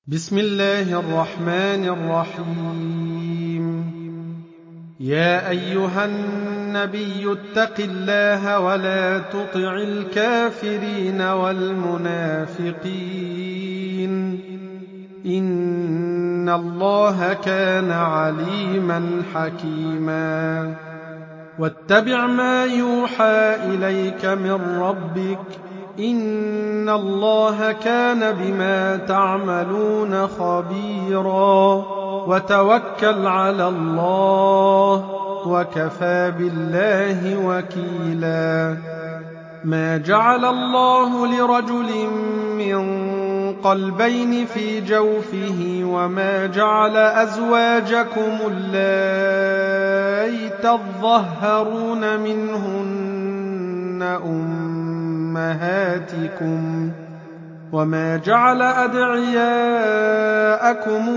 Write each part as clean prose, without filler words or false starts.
بسم الله الرحمن الرحيم. يا أيها النبي اتق الله ولا تطع الكافرين والمنافقين إن الله كان عليما حكيما. واتبع ما يوحى إليك من ربك إن الله كان بما تعملون خبيرا. وتوكل على الله وكفى بالله وكيلا. ما جعل الله لرجل من قلبين في جوفه وما جعل أزواجكم اللائي تظاهرون منهن أمهاتكم وما جعل أدعياءكم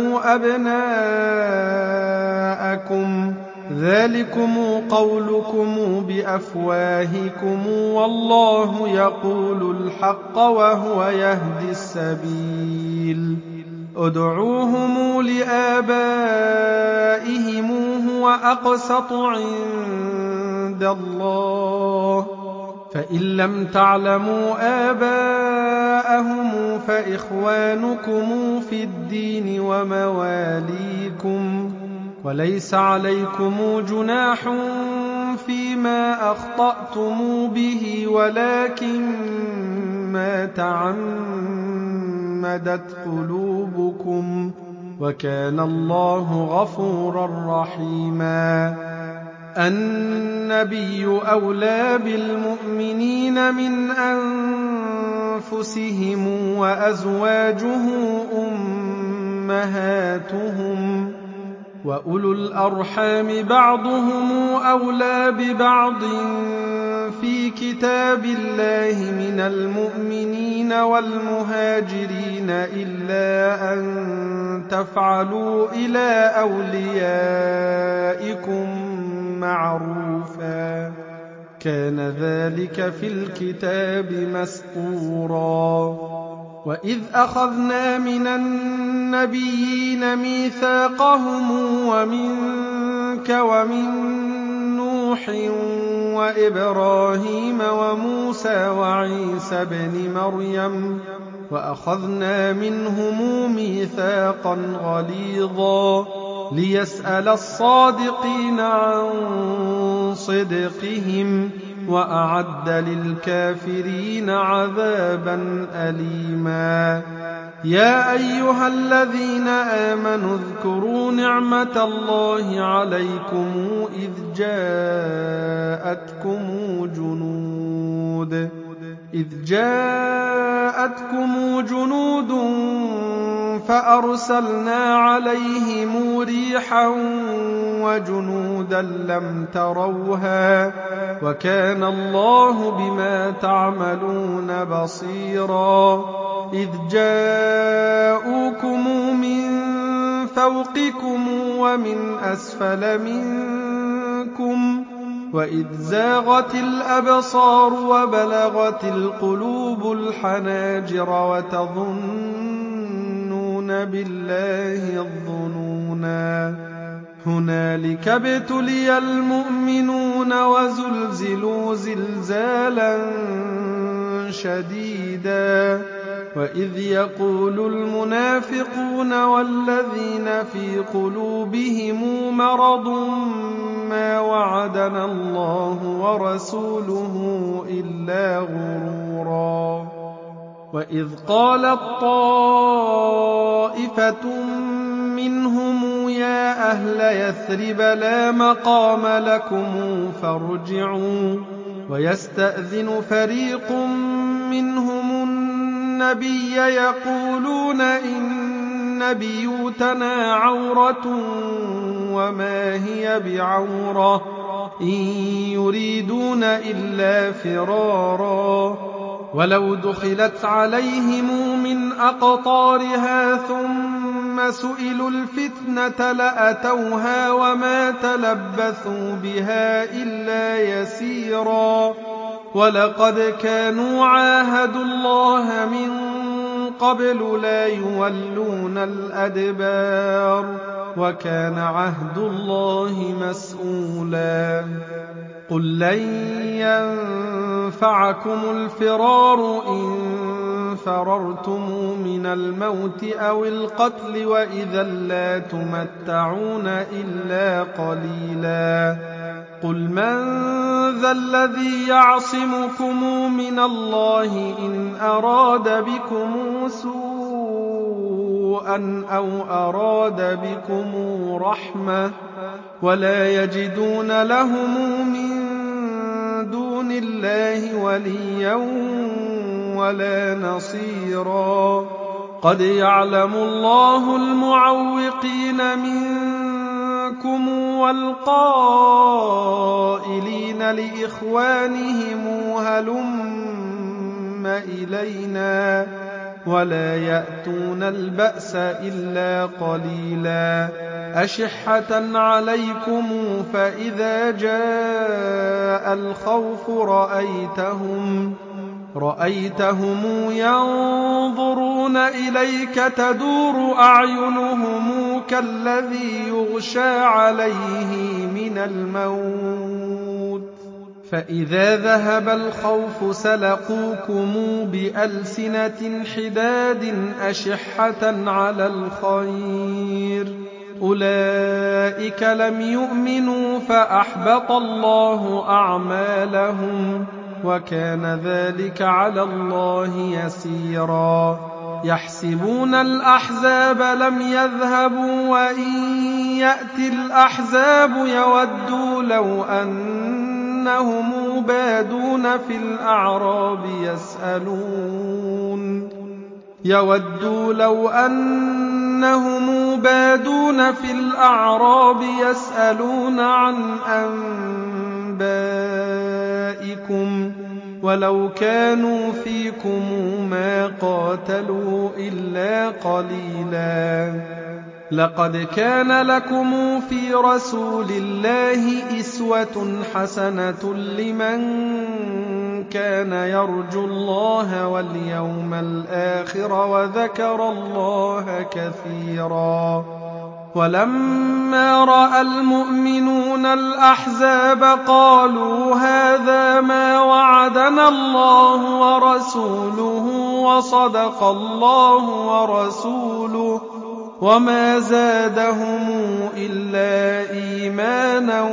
أبناءكم ذلكم قولكم بأفواهكم والله يقول الحق وهو يهدي السبيل. ادعوهم لآبائهم هو أقسط عند الله فإن لم تعلموا آباءهم فإخوانكم في الدين ومواليكم وليس عليكم جناح فيما أخطأتم به ولكن ما تعمدت قلوبكم وكان الله غفورا رحيما. النبي أولى بالمؤمنين من أنفسهم وأزواجه أمهاتهم وأولو الأرحام بعضهم أولى ببعض في كتاب الله من المؤمنين والمهاجرين إلا أن تفعلوا إلى أوليائكم معروفا كان ذلك في الكتاب مسطورا. وإذ أخذنا من النبيين ميثاقهم ومنك ومن نوح وإبراهيم وموسى وعيسى بن مريم وأخذنا منهم ميثاقا غليظا ليسأل الصادقين عن صدقهم وأعد للكافرين عذابا أليما. يا أيها الذين آمنوا اذكروا نعمة الله عليكم إذ جاءتكم جنود فأرسلنا عليهم ريحا وجنودا لم تروها وكان الله بما تعملون بصيرا. إذ جاءوكم من فوقكم ومن أسفل منكم وإذ زاغت الأبصار وبلغت القلوب الحناجر وتظنون بالله الظنونا. هنالك ابتلي المؤمنون وزلزلوا زلزالا شديدا. وإذ يقول المنافقون والذين في قلوبهم مرض ما وعدنا الله ورسوله إلا غرورا. وإذ قالت طائفة منهم يا أهل يثرب لا مقام لكم فارجعوا ويستأذن فريق منهم النبي يقولون إن بيوتنا عورة وما هي بعورة إن يريدون إلا فرارا ولو دخلت عليهم من أقطارها ثم سئلوا الفتنة لأتوها وما تلبثوا بها إلا يسيرا. ولقد كانوا عاهدوا الله من قبل لا يولون الأدبار وكان عهد الله مسؤولا قل لن ينفعكم الفرار إن فررتم من الموت أو القتل وإذا لا تمتعون إلا قليلا قل من ذا الذي يعصمكم من الله إن أراد بكم سوءا أو أراد بكم رحمة ولا يجدون لهم من دون الله وليا ولا نصيرا قد يعلم الله المعوقين منكم والقائلين لإخوانهم هلم إلينا ولا يأتون البأس إلا قليلا أشحة عليكم فإذا جاء الخوف رأيتهم ينظرون إليك تدور أعينهم كالذي يغشى عليه من الموت فإذا ذهب الخوف سلقوكم بألسنة حداد أشحة على الخير أولئك لم يؤمنوا فأحبط الله أعمالهم وكان ذلك على الله يسيرا يحسبون الأحزاب لم يذهبوا وإن يأتي الأحزاب يودوا لو أنهم بادون في الأعراب يسألون عن أنبائكم ولو كانوا فيكم ما قاتلوا إلا قليلا لقد كان لكم في رسول الله أسوة حسنة لمن كان يرجو الله واليوم الآخر وذكر الله كثيرا ولما رأى المؤمنون الأحزاب قالوا هذا ما وعدنا الله ورسوله وصدق الله ورسوله وما زادهم إلا إيمانا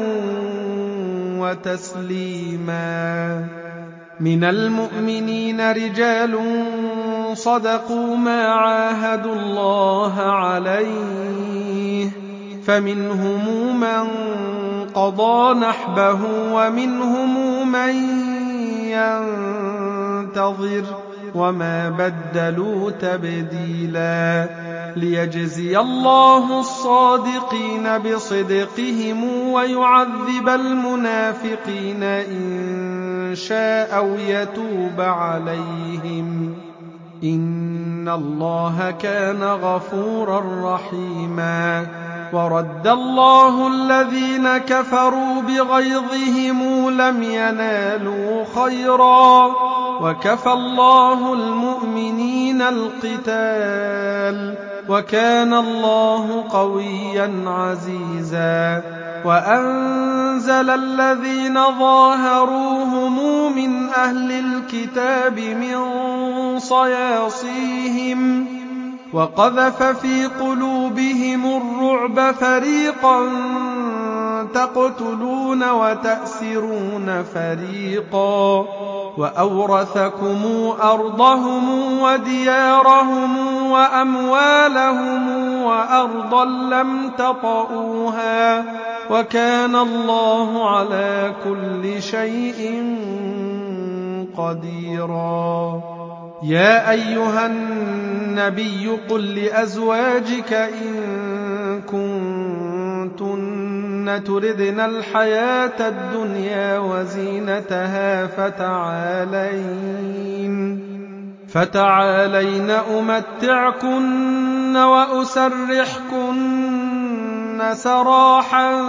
وتسليما من المؤمنين رجال صدقوا ما عاهدوا الله عليه فمنهم من قضى نحبه ومنهم من ينتظر وما بدلوا تبديلا ليجزي الله الصادقين بصدقهم ويعذب المنافقين إن شاء أو يتوب عليهم إن الله كان غفورا رحيما ورد الله الذين كفروا بغيظهم لم ينالوا خيرا وكفى الله المؤمنين القتال وكان الله قويا عزيزا وأنزل الذين ظاهروهم من أهل الكتاب من صياصيهم وقذف في قلوبهم الرعب فريقا تقتلون وتأسرون فريقا وأورثكم أرضهم وديارهم وأموالهم وأرضا لم تطئوها وكان الله على كل شيء قديرا يا أيها النبي قل لأزواجك إن كنتن تردن الحياة الدنيا وزينتها فتعالين أمتعكن وأسرحكن سراحا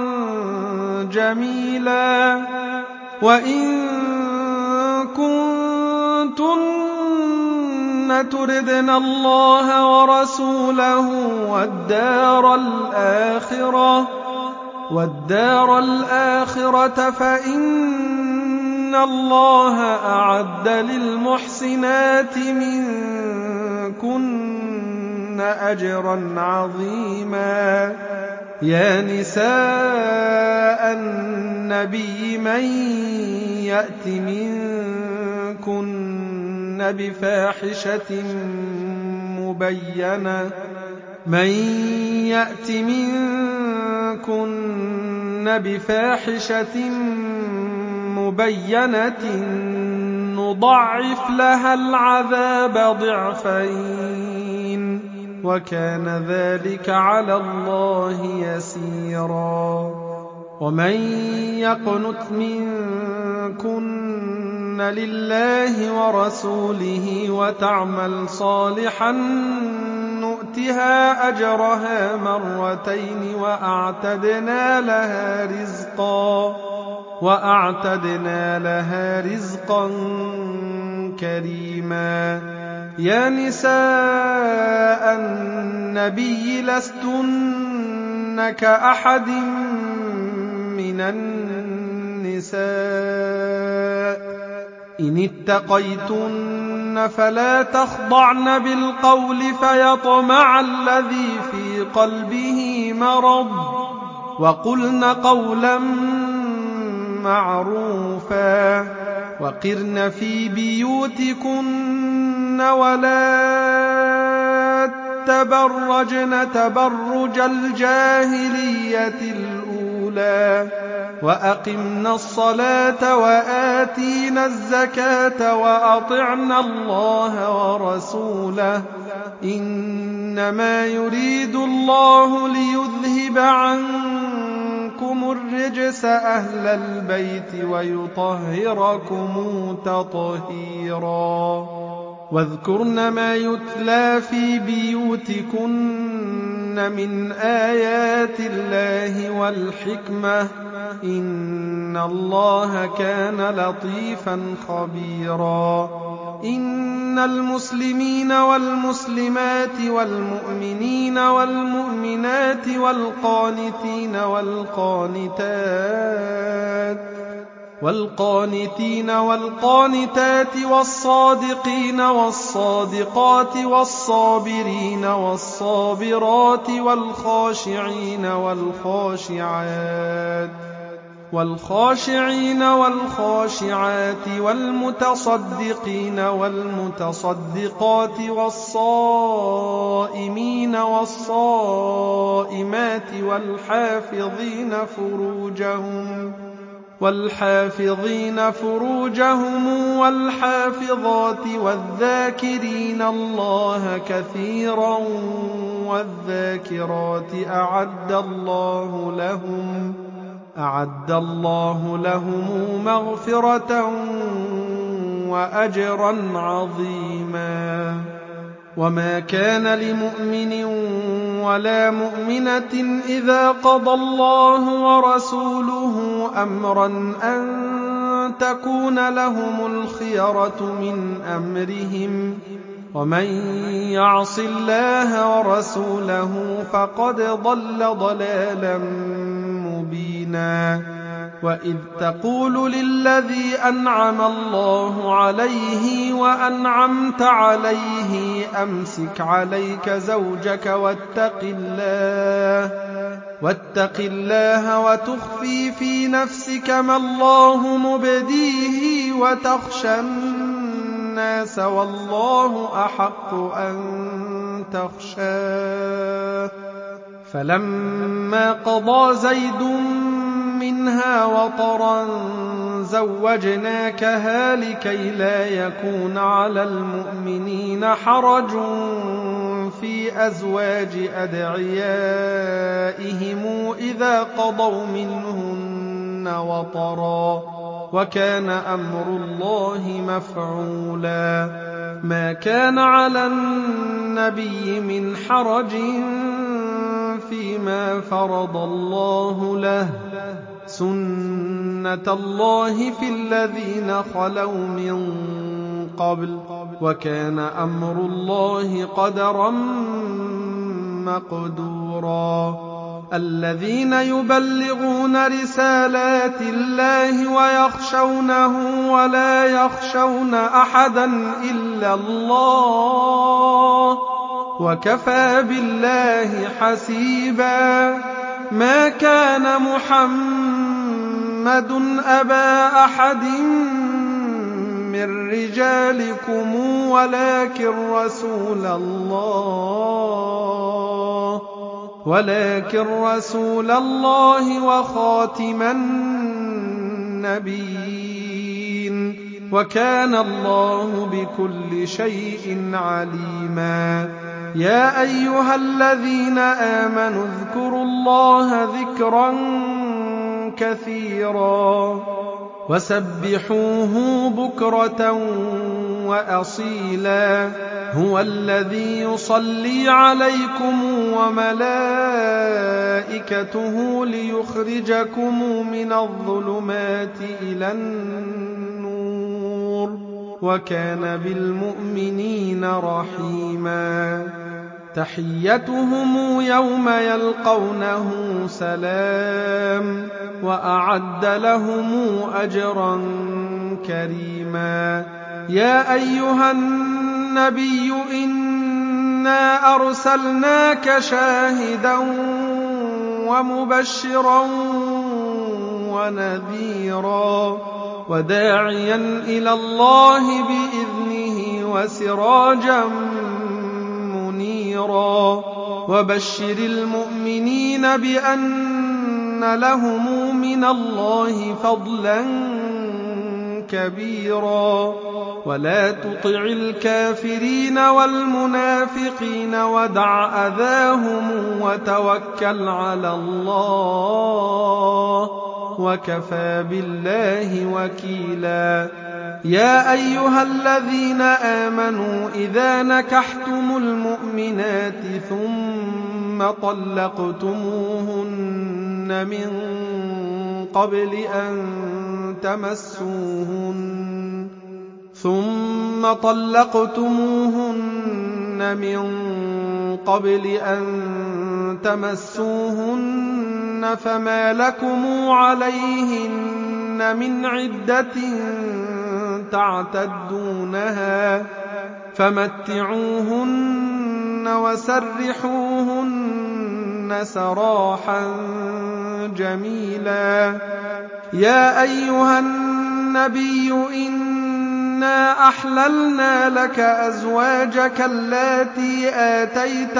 جميلا وإن كنتن تردن الله ورسوله والدار الآخرة فإن الله أعد للمحسنات منكن أجرا عظيما. يا نساء النبي من يأت منكن بفاحشة مبينة نضاعف لها العذاب ضعفين وكان ذلك على الله يسيرا. ومن يقنت منكن لله ورسوله وتعمل صالحا نؤتها أجرها مرتين وأعتدنا لها رزقا كريما. يا نساء النبي لستن كأحد من النساء إن اتقيتن فلا تخضعن بالقول فيطمع الذي في قلبه مرض وقلن قولا معروفا وقرن في بيوتكن ولا تبرجن تبرج الجاهلية الأولى وأقمنا الصلاة وآتينا الزكاة وأطعنا الله ورسوله إنما يريد الله ليذهب عنكم الرجس أهل البيت ويطهركم تطهيرا. واذكرن ما يتلى في بيوتكن من آيات الله والحكمة إن الله كان لطيفا خبيرا. إن المسلمين والمسلمات والمؤمنين والمؤمنات والقانتين والقانتات والصادقين والصادقات والصابرين والصابرات والخاشعين والخاشعات والمتصدقين والمتصدقات والصائمين والصائمات والحافظين فروجهم والحافظات والذاكرين الله كثيرا والذاكرات أعد الله لهم مغفرة وأجرا عظيما. وما كان لمؤمن ولا مؤمنة إذا قضى الله ورسوله أمرا أن تكون لهم الخيرة من أمرهم ومن يعص الله ورسوله فقد ضل ضلالا مبينا. وإذ تقول للذي أنعم الله عليه وأنعمت عليه أمسك عليك زوجك واتق الله وتخفي في نفسك ما الله مبديه وتخشى الناس والله أحق أن تخشاه. فلما قضى زيد منها وطرا زوجناكها لكي لا يكون على المؤمنين حرج في أزواج أدعيائهم إذا قضوا منهن وطرا وكان أمر الله مفعولا. ما كان على النبي من حرج فيما فرض الله له سنة الله في الذين خلوا من قبل وكان أمر الله قدرا مقدورا. الذين يبلغون رسالات الله ويخشونه ولا يخشون أحدا إلا الله وكفى بالله حسيبا. ما كان محمد أبا أحد من رجالكم ولكن رسول الله وخاتم النبيين وكان الله بكل شيء عليما. يا أيها الذين آمنوا اذكروا الله ذكرا كثيرا وسبحوه بكرة وأصيلا. هو الذي يصلي عليكم وملائكته ليخرجكم من الظلمات إلى النور وكان بالمؤمنين رحيما. تحيتهم يوم يلقونه سلام وأعد لهم أجرا كريما. يا أيها النبي إنا أرسلناك شاهدا ومبشرا ونذيرا وداعيا إلى الله بإذنه وسراجا منيرا. وبشر المؤمنين بأن لهم من الله فضلا كبيرا. ولا تطع الكافرين والمنافقين ودع أذاهم وتوكل على الله وكفى بالله وكيلا. يا أيها الذين آمنوا إذا نكحتم المؤمنات ثم طلقتموهن من قبل أن تمسوهن فما لكم عليهن من عدة تعتدونها فمتعوهن وسرحوهن سراحا جميلا. يا أيها النبي إنا أحللنا لك أزواجك اللاتي آتيت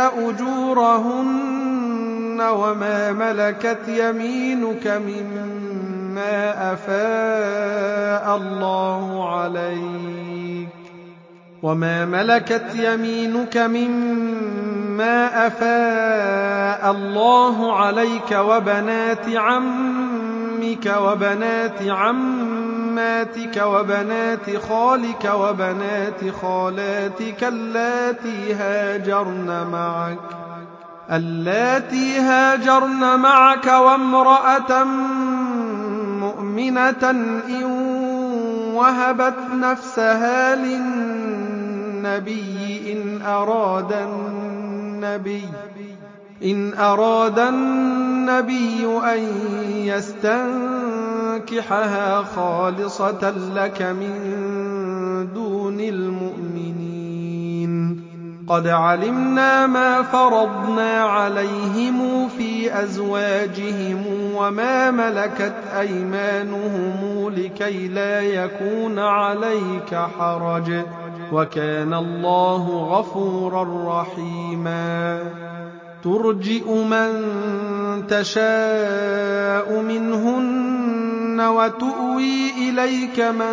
أجورهن وما ملكت يمينك مما أفاء الله عليك وبنات عمك وبنات عماتك وبنات خالك وبنات خالاتك اللاتي هاجرن معك وامرأة مؤمنة إن وهبت نفسها للنبي إن أراد النبي أن يستنكحها خالصة لك من دون المؤمنين. قد علمنا ما فرضنا عليهم في أزواجهم وما ملكت أيمانهم لكي لا يكون عليك حرج وكان الله غفورا رحيما. ترجئ من تشاء منهن وتؤوي إليك من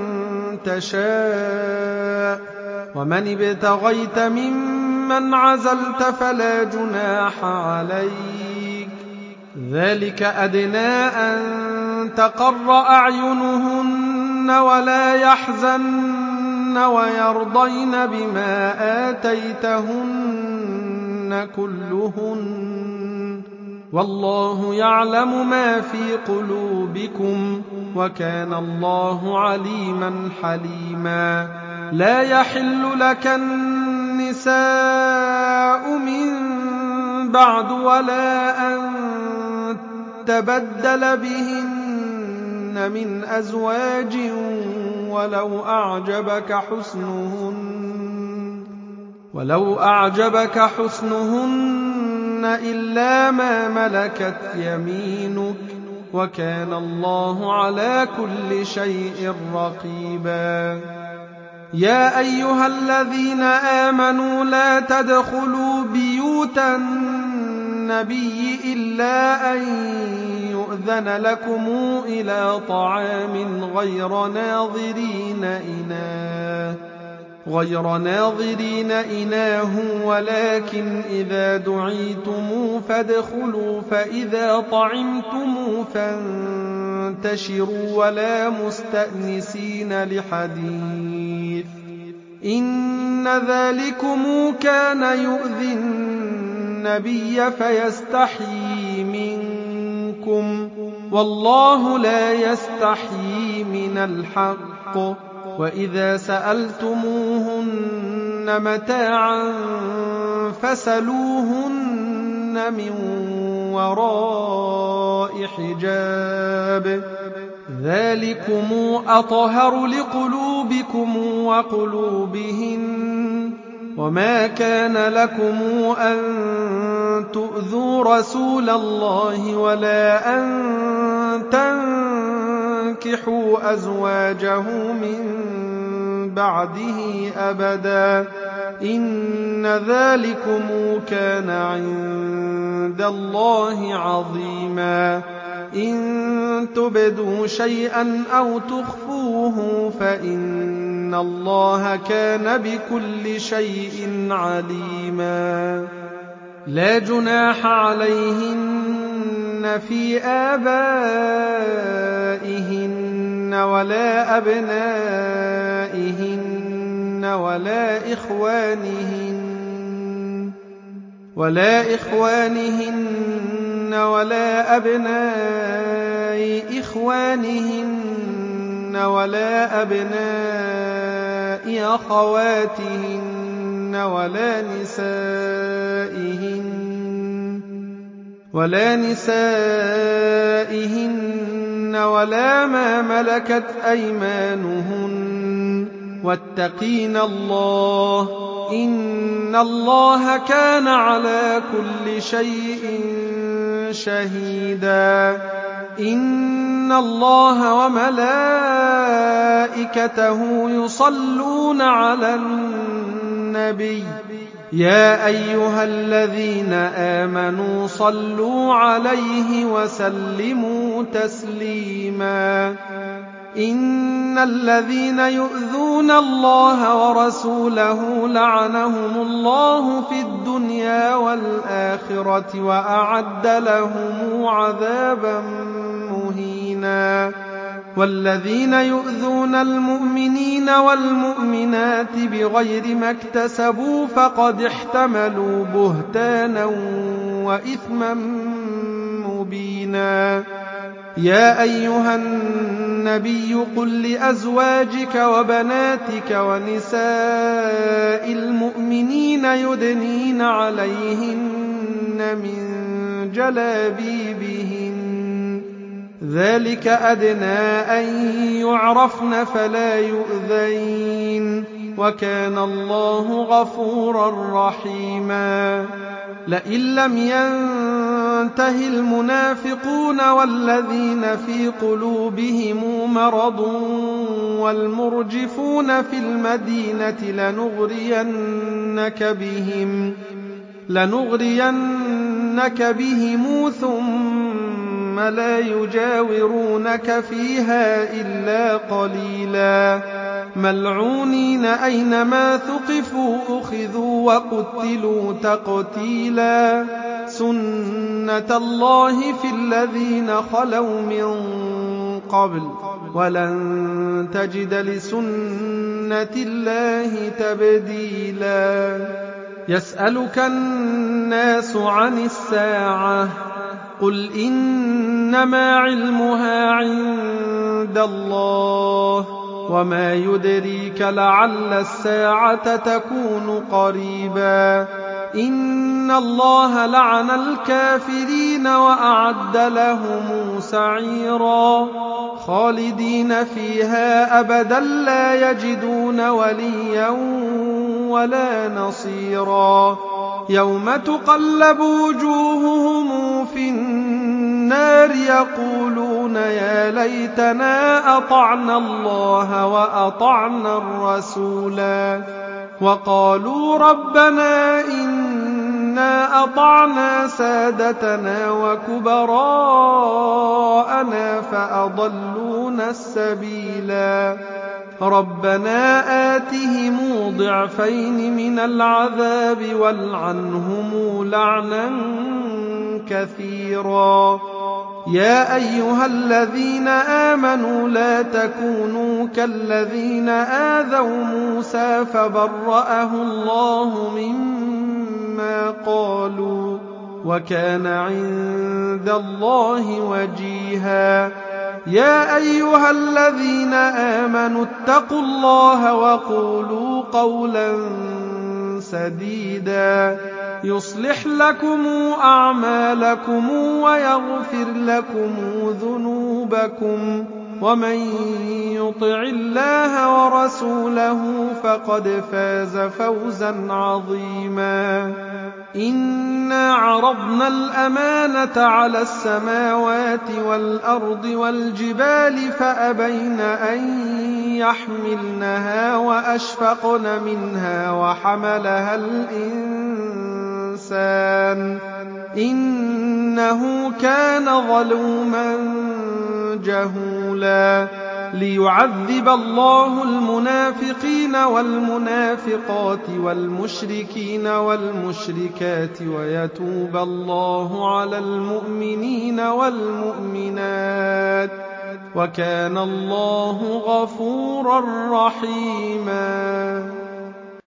تشاء ومن ابتغيت ممن عزلت فلا جناح عليك. ذلك أدنى أن تقر أعينهن ولا يحزن ويرضين بما آتيتهن كلهن والله يعلم ما في قلوبكم وكان الله عليما حليما. لا يحل لك النساء من بعد ولا أن تبدل بهن من أزواج ولو أعجبك حسنهن إلا ما ملكت يمينك وكان الله على كل شيء رقيبا. يا أيها الذين آمنوا لا تدخلوا بيوت النبي إلا أن يؤذن لكم إلى طعام غير ناظرين إناه ولكن إذا دعيتم فادخلوا فإذا طعمتم فانتشروا ولا مستأنسين لحديث إن ذلكم كان يؤذي النبي فيستحيي منكم والله لا يستحيي من الحق. وإذا سألتموهن متاعا فاسألوهن من وراء حجاب ذلكم أطهر لقلوبكم وقلوبهن. وما كان لكم أن تؤذوا رسول الله ولا أن تنكحوا أزواجه من بعده أبدا إن ذلكم كان عند الله عظيما. إن تبدوا شيئا أو تخفوه فإن الله كان بكل شيء عليما. لا جناح عليهن في آبائهن ولا أبنائهن ولا إخوانهن ولا أبناء إخوانهن ولا أبناء أخواتهن ولا نسائهن ولا ما ملكت أيمانهن واتقين الله إن الله كان على كل شيء شهيدا. إن الله وملائكته يصلون على النبي يا أيها الذين آمنوا صلوا عليه وسلموا تسليما. إن الذين يؤذون الله ورسوله لعنهم الله في الدنيا والآخرة وأعد لهم عذابا مهينا. والذين يؤذون المؤمنين والمؤمنات بغير ما اكتسبوا فقد احتملوا بهتانا وإثما مبينا. يا أيها النبي قل لأزواجك وبناتك ونساء المؤمنين يدنين عليهن من جلابيبهن ذلك أدنى أن يعرفن فلا يؤذين وكان الله غفورا رحيما. لئن لم ينته المنافقون والذين في قلوبهم مرض والمرجفون في المدينة لنغرينك بهم ثم لا يجاورونك فيها إلا قليلا ملعونين أينما ثقفوا أخذوا وقتلوا تقتيلا. سنة الله في الذين خلوا من قبل ولن تجد لسنة الله تبديلا. يسألك الناس عن الساعة قل إنما علمها عند الله وما يدريك لعل الساعة تكون قريبا إن الله لعن الكافرين وأعد لهم سعيرا خالدين فيها أبدا لا يجدون وليا ولا نصيرا يوم تقلب وجوههم في النار يقولون يا ليتنا أطعنا الله وأطعنا الرسولا وقالوا ربنا إنا أطعنا سادتنا وكبراءنا فأضلونا السبيلا ربنا آتهم ضعفين من العذاب والعنهم لعنا كثيرا يا أيها الذين آمنوا لا تكونوا كالذين آذوا موسى فبرأه الله مما قالوا وكان عند الله وجيها يا أيها الذين آمنوا اتقوا الله وقولوا قولا سديدا يصلح لكم أعمالكم ويغفر لكم ذنوبكم ومن يطع الله ورسوله فقد فاز فوزا عظيما إنا عرضنا الأمانة على السماوات والأرض والجبال فأبين أن يحملنها وأشفقن منها وحملها الإنسان إنه كان ظلوما جهولا ليعذب الله المنافقين والمنافقات والمشركين والمشركات ويتوب الله على المؤمنين والمؤمنات وكان الله غفورا رحيما